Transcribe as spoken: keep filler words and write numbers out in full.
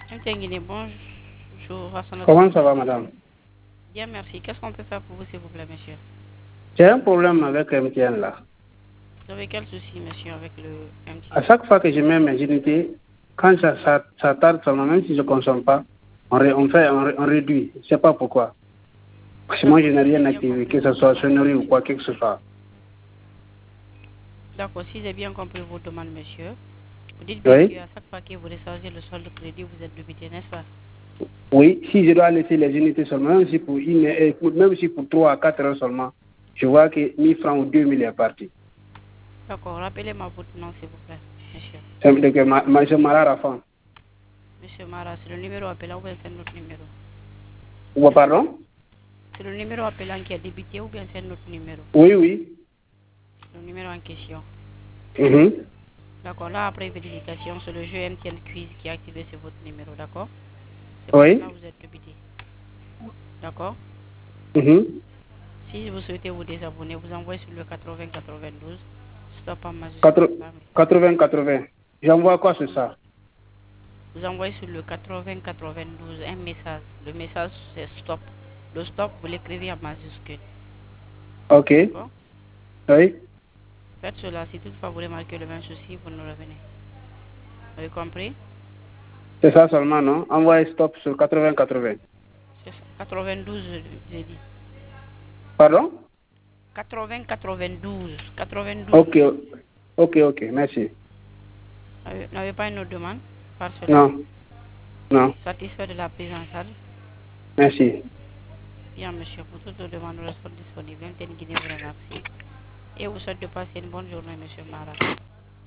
M T N Guinée, bonjour. Hassan Comment Ousmane. ça va, madame? Bien, merci. Qu'est-ce qu'on peut faire pour vous, s'il vous plaît, monsieur? J'ai un problème avec M T N là. Vous avez quel souci, monsieur, avec le M T N? À chaque fois que je mets mes unités, quand ça, ça, ça tarde seulement, même si je ne consomme pas, on, ré, on fait, on, on réduit. Je ne sais pas pourquoi. Parce que moi, je n'ai rien activé, que ce soit sonnerie ou quoi que ce soit. D'accord, si j'ai bien compris vos demandes, monsieur, vous dites bien Oui. qu'à chaque fois que vous rechargez le solde de crédit, vous êtes débité, n'est-ce pas? Oui, si je dois laisser les unités seulement, même si pour, une, même si pour trois à quatre heures seulement, je vois que mille francs ou deux mille est parti. D'accord, rappelez-moi votre nom, s'il vous plaît, monsieur. C'est que ma, ma, je Mara Rafan. Monsieur Mara, c'est le numéro appelant ou bien c'est notre numéro? Ou pardon? C'est le numéro appelant qui est débité ou bien c'est notre numéro? Oui, oui. Le numéro en question. Mm -hmm. D'accord, là après vérification, c'est le jeu M T N Quiz qui est activé sur votre numéro, d'accord? C'est pour Oui. cela que vous êtes débité. D'accord? Mm -hmm. Si vous souhaitez vous désabonner, vous envoyez sur le quatre-vingts quatre-vingt-douze, stop en majuscule. quatre-vingts quatre-vingts. J'envoie quoi sur ça? Vous envoyez sur le quatre-vingts quatre-vingt-douze un message. Le message c'est stop. Le stop, vous l'écrivez en majuscule. Ok. D'accord? Oui. Faites cela. Si toutefois vous remarquez le même souci, vous nous revenez. Vous avez compris? C'est ça seulement, non? Envoyez stop sur quatre-vingts quatre-vingts. C'est ça. quatre-vingt-douze, j'ai dit. Pardon? quatre-vingts quatre-vingt-douze. quatre-vingt-douze. Ok. Ok, ok. Merci. Vous n'avez pas une autre demande par cela? Non. Non. Satisfait de la prise en charge? Merci. Bien, monsieur. Pour toutes vos demandes, nous restons disponibles. M T N Guinée vous remercie. Et vous souhaite de passer une bonne journée, monsieur Mara.